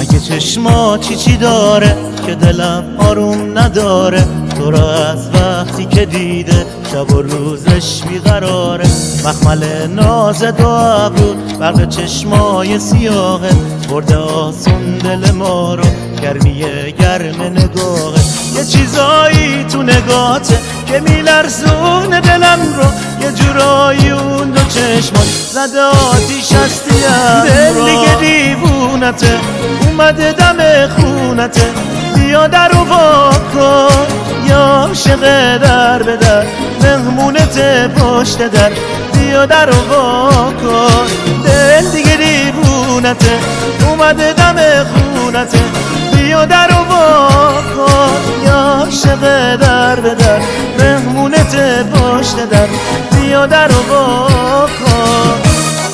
مگه چشما چی داره که دلم آروم نداره؟ تو را از وقتی که دیده شب و روزش بیقراره. مخمل ناز دو ابرو برق چشمای سیاهه، برده آسون دل ما رو گرمی گرم نگاهه. یه چیزایی تو نگاته که میلرزونه دلم رو، یه جورایی اون دو چشمات زده آتیش هستیم. دل دیگه دیوونته اومده دم خونته، بیا در رو واکن یا عاشق در به در، مهمونت پشت در، بیا در رو واکن. دل دیگه دیوونته اومده دم خونته، بیا در رو واکن یا عاشق در به در، مهمونت پشت در، بیا در رو واکن.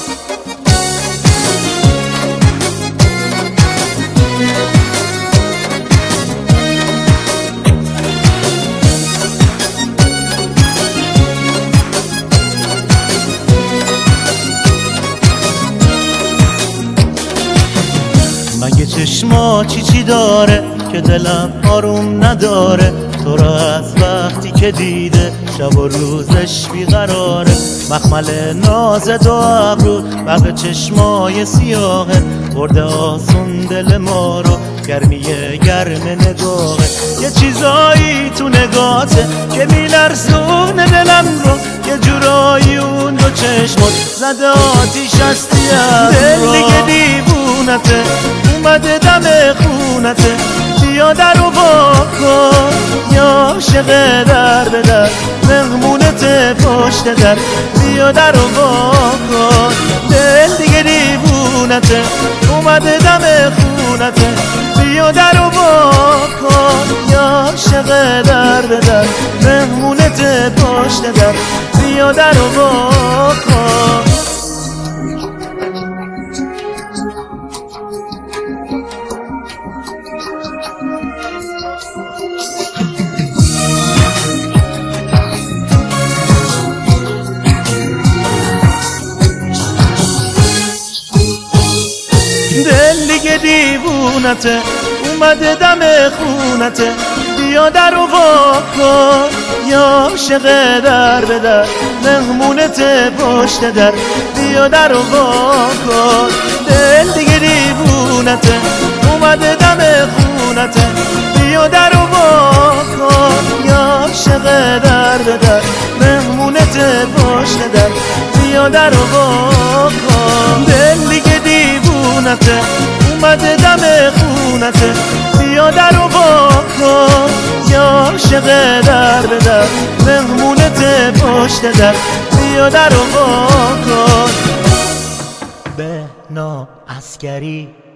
مگه چشما چی داره که دلم آروم نداره؟ تو را از وقتی که دیده شب و روزش بیقراره. مخمل ناز دو ابرو برق چشمای سیاهه، برده آسون دل ما رو گرمی گرم نگاهه. یه چیزایی تو نگاته که میلرزونه دلم رو، یه جورایی اون دو چشمات زده آتیش هستیم. دل دیگه دیوونته اومده دم خونته، بیا در رو واکن یا عاشق در به در، مهمونت پشت در، بیا در رو واکن. دل دیگه دیوونته اومده دم خونته، بیا در رو واکن یا عاشق در به در، مهمونت پشت در، بیا در رو واکن. دل دیگه دیوونته اومده دم خونته، بیا در رو واکن یا عاشق در به در، مهمونت پشت در، بیا در رو واکن. دل دیگه دیوونته اومده دم خونته، بیا در رو واکن یا عاشق در به در، مهمونت پشت در، بیا در رو واکن. دل دیگه دیوونته اومده دم خونته، بیا در رو واکن یا عاشق در به در، مهمونت پشت در، بیا در رو واکن. بهنام عسکری.